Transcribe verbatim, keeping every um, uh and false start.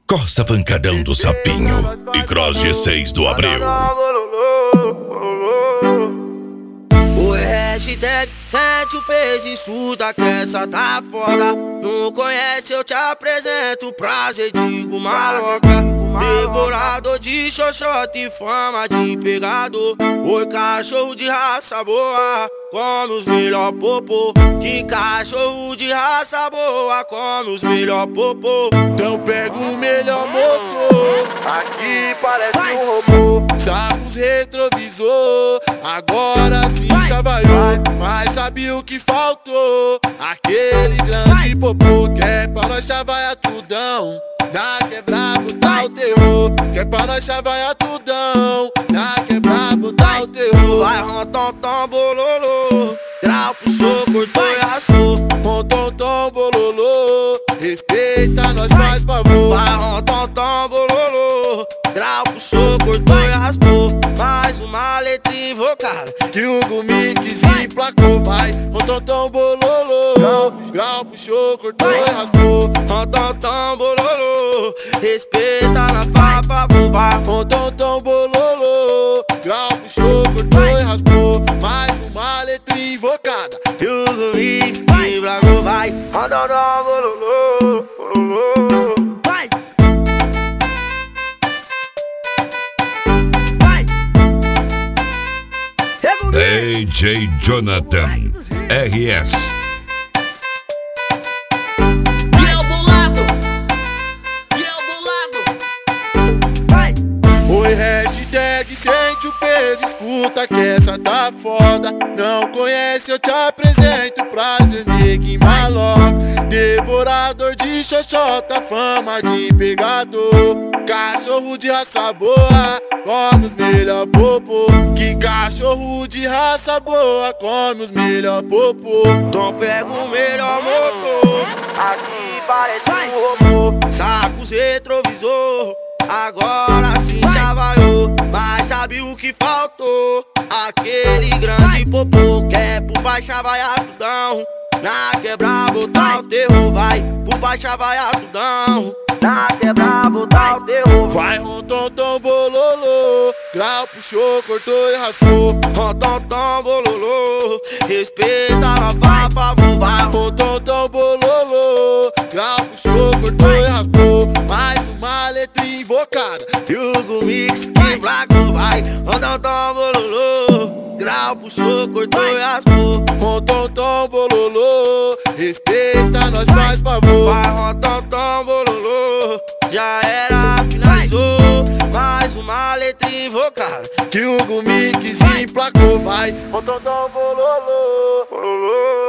Costa Pancadão do Sapinho e Cross G seis do Abreu. O hashtag sente o peso e suda que essa tá foda. Não conhece, eu te apresento, prazer, digo maloca. Devorador de xoxota e fama de pegador. Oi, cachorro de raça boa, come os melhor popô. Que cachorro de raça boa, come os melhor popô. Então pega o melhor motor, Aqui parece um robô. Sarros retrovisor, agora sim chavaiou. Mas sabe o que faltou? Aquele grande popô. Que é pra nós chavaiar tudão, na quebra botar o terror. Que é pra nós chavaiar tudão, na quebra botar o terror. Vai rontom tom bololô, grau puxou, cortou e raspou. Rontom tom bololô, respeita, nós faz favor. Vai rontom tom bololô, grau puxou, cortou e raspou. Mais uma letra invocada Que o Gumix emplacou. Vai, rontom tom bololô, grau puxou, cortou e raspou. Rontom tom bololô, respeita na papa, vai. Rontom tom bololô, grau puxou, cortou e raspou. Mais uma letra invocada E o mix que bravo vai. Rontom tom bololô, bololô. Vai, vai. D J Jonathan R S. Biel bolado, Biel bolado. Vai. Oi, hashtag sente o peso, escuta que essa tá foda. Não conhece, eu te apresento, prazer, neguinho maloca. Devorador de xoxota, fama de pegador. Cachorro de raça boa, come os melhor popô. Que cachorro de raça boa, come os melhor popô. Então pega o melhor motor, aqui parece um robô. Sacos retrovisor, agora sim chavaiou. Mas sabe o que faltou? Aquele grande popô. Que é pro pai chavaiar tudão, na quebra botar o terror. Vai pro pai chavaiar tudão, na quebra botar o terror. Vai rontom tom bololô, grau puxou, cortou e raspou. Rontom tom bololô, respeita na papa, vai. Rontom tom bololô, grau puxou, cortou e raspou. Mais uma letra invocada E o Gumix que blaco vai. Rontom tom bololô, grau puxou, cortou e raspou. Rontom tom bololô, respeita, nós faz favor. Vai rontom tom bololô, já era, finalizou. Mais uma letra invocada Que o Gumix emplacou. Vai rontom tom bololô, bololô.